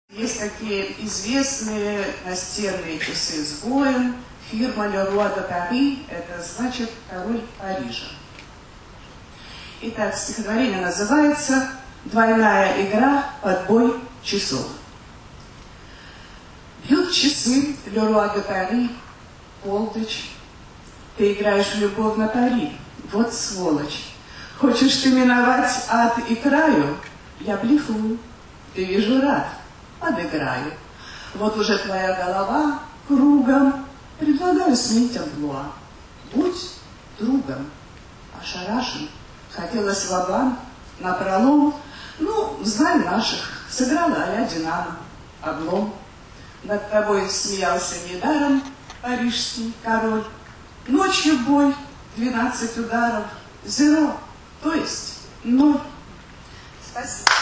Есть такие известные настенные часы с боем. Фирма Leroy de Paris, это значит король Парижа. Итак, стихотворение называется «Двойная игра. Подбой часов». Бьют часы Leroy de Paris, полночь. Ты играешь в любовь на пари. Вот сволочь. Хочешь ты миновать ад и краю? Я блефую. Ты, вижу, рад. Подыграю. Вот уже твоя голова кругом. Предлагаю сменить амплуа. Будь другом. Ошарашен. Хотелось ва-банк, напролом. Ну, знай наших. Сыграла а-ля Динамо. Облом. Над тобой смеялся недаром парижский король. Ночью бой, 12 ударов, 0, то есть 0. Спасибо.